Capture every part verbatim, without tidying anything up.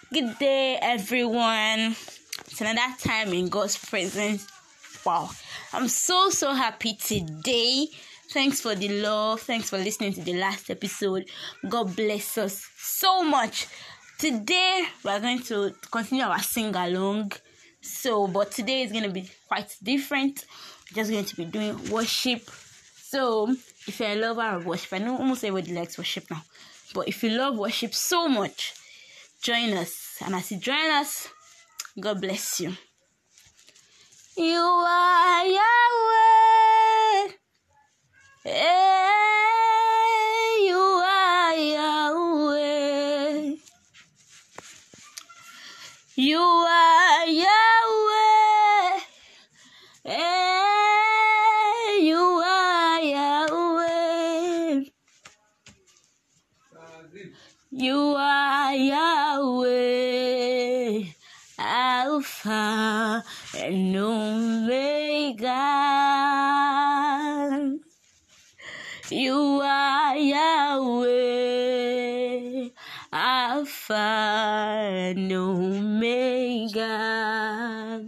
Good day, everyone. It's another time in God's presence. Wow, I'm so so happy today. Thanks for the love. Thanks for listening to the last episode. God bless us so much. Today we're going to continue our sing along. So, but today is going to be quite different. We're just going to be doing worship. So, if you're a lover of worship, I know almost everybody likes worship now. But if you love worship so much, join us. And as you join us, God bless you. You are Yahweh. Hey, you are Yahweh. You are Yahweh. Hey, you are Yahweh. You are Yahweh, Alpha and Omega. You are Yahweh, Alpha and Omega.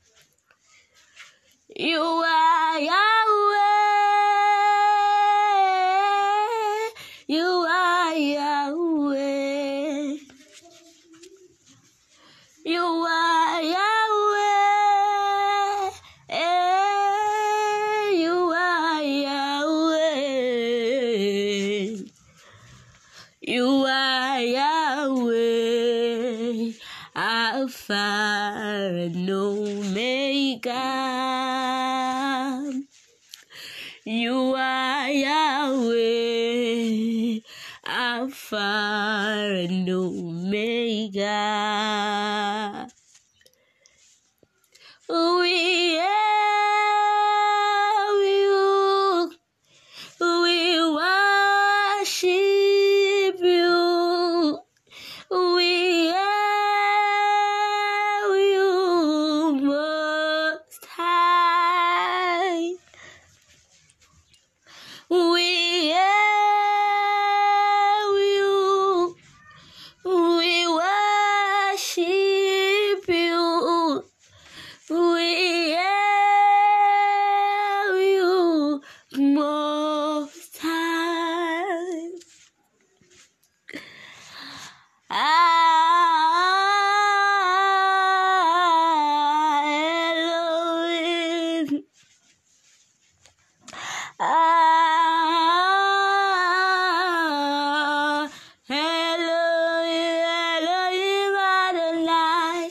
You are Yahweh. You are Yahweh. You are Yahweh. Hey, you are Yahweh. You are Yahweh, Alpha and Omega. You are Yahweh, Alpha and Omega. We hail you, we worship you, we hail you most high. We hail you, we worship you, we hail you most high. Ah, Elohim. Ah, Elohim, Elohim Adonai.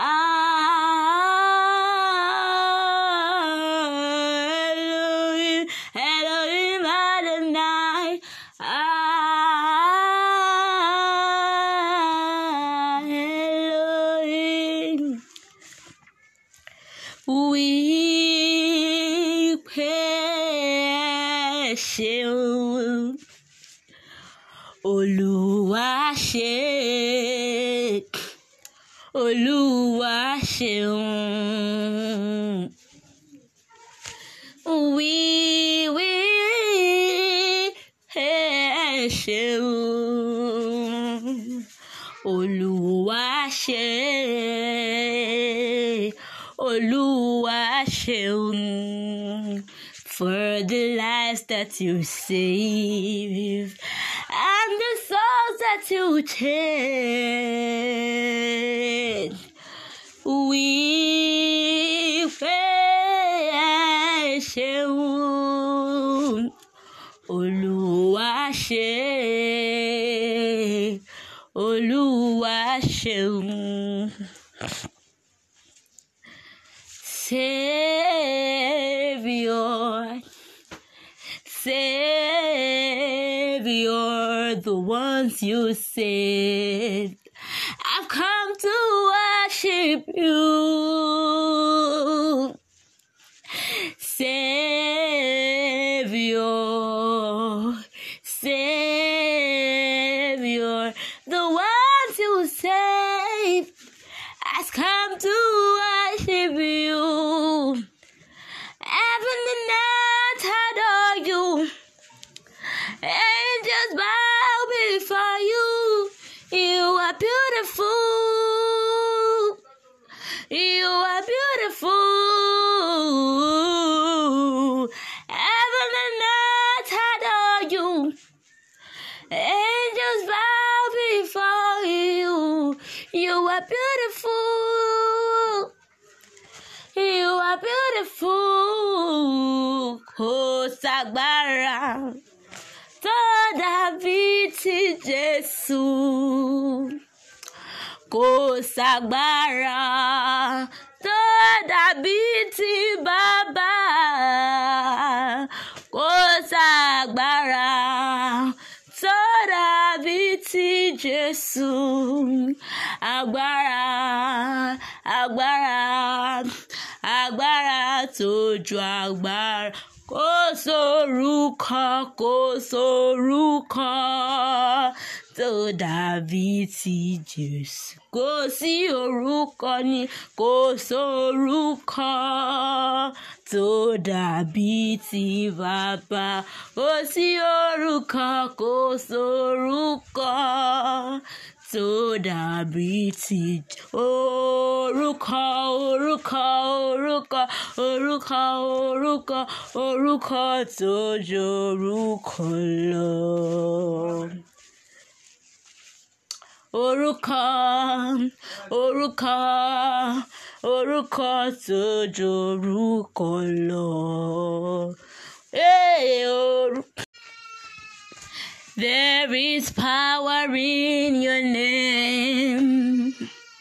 Ah, Elohim, Elohim Adonai. Ah, Elohim. We praise you, Olúwa ṣé, Olúwa ṣeun. We we praise you, Olúwa ṣé, Olúwa ṣeun, for the lives that you save and the souls that you change. We praise you, Olúwa ṣé, Olúwa ṣeun. Savior, Savior, the ones you saved, I've come to worship you. Savior, Savior, the ones you saved, I've come to worship you. Heaven and earth adore you. Angels bow before you. You are beautiful. You are beautiful. You are beautiful. Kò ságbára tó dàbí ti Jésù. Kò ságbára tó dàbí ti Bàbá. Kò ságbára tó dàbí ti Jésù. Agbára, agbára, agbára tó ju agbára. Kò sórúkọ, kò sórúkọ tó dàbí ti Jésù. Kò sí orúkọ ni, kò sórúkọ tó dàbí ti Bàbá. Kò sí orúkọ, kò sórúkọ tó dàbí ti orúkọ, orúkọ, orúkọ, orúkọ, orúkọ, orúkọ tó ju orúkọ lọ. Orúkọ, orúkọ, orúkọ tó ju orúkọ lọ. Hey, orúkọ. There is power in your name.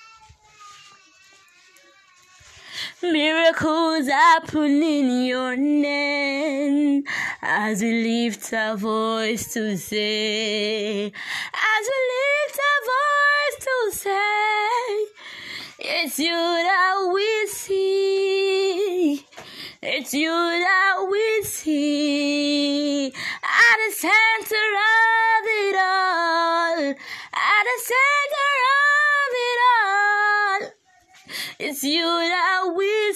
Miracles happen in your name. As we lift our voice to say, as we lift our voice to say, it's you that we see. It's you that we see. At the center of it all. At the center of it all. It's you that we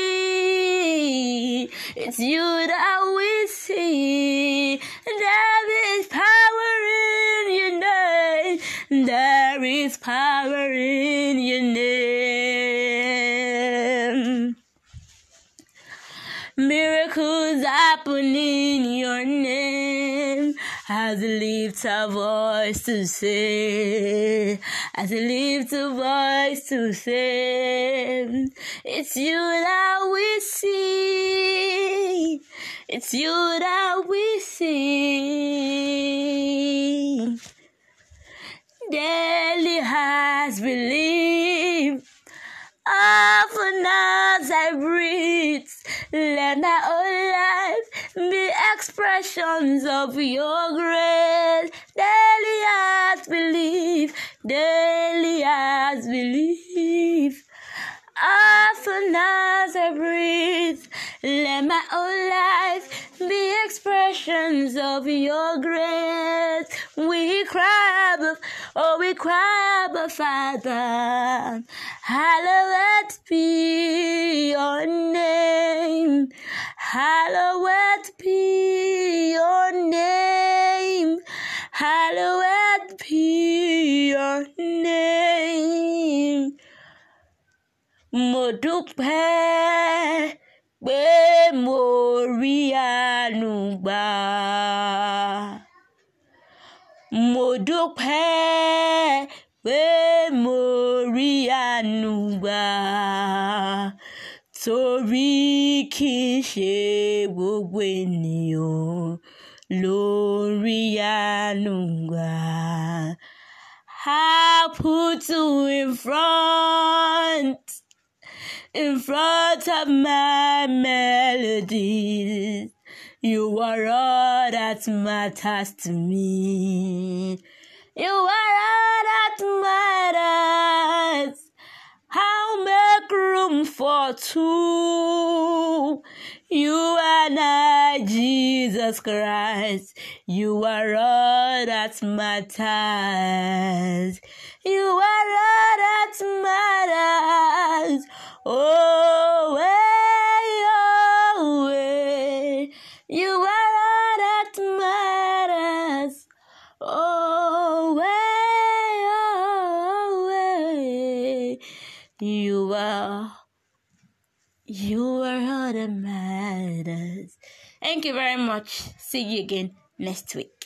see. It's you that we see. There is power in your name. There is power in your name. Miracles happen in your name. As we lift our voice to say, as we lift our voice to say, it's you that we see. It's you that we see. Daily has believed. Often as I breathe, let my whole life be expressions of your grace. Daily as believe, daily as believe. Often as I breathe, let my whole life be expressions of your grace. We cry, above, oh, we cry, above, Father. Hallowed be your name. Hallowed be your name. Hallowed be your name. Mo dúpẹ́ pé mo rí àánú gbà. Mo dúpẹ́ pé mo rí àánú gbà. Torí kì í ṣe gbogbo ènìyàn ló rí àánú gbà. I put you in front. In front of my melodies, you are all that matters to me. You are all that matters. I'll make room for two. You and I, Jesus Christ. You are all that matters. You are all that matters. Oh, way, oh, way. You are all that matters. Oh, way, oh, way. You are, you are all that matters. Thank you very much. See you again next week.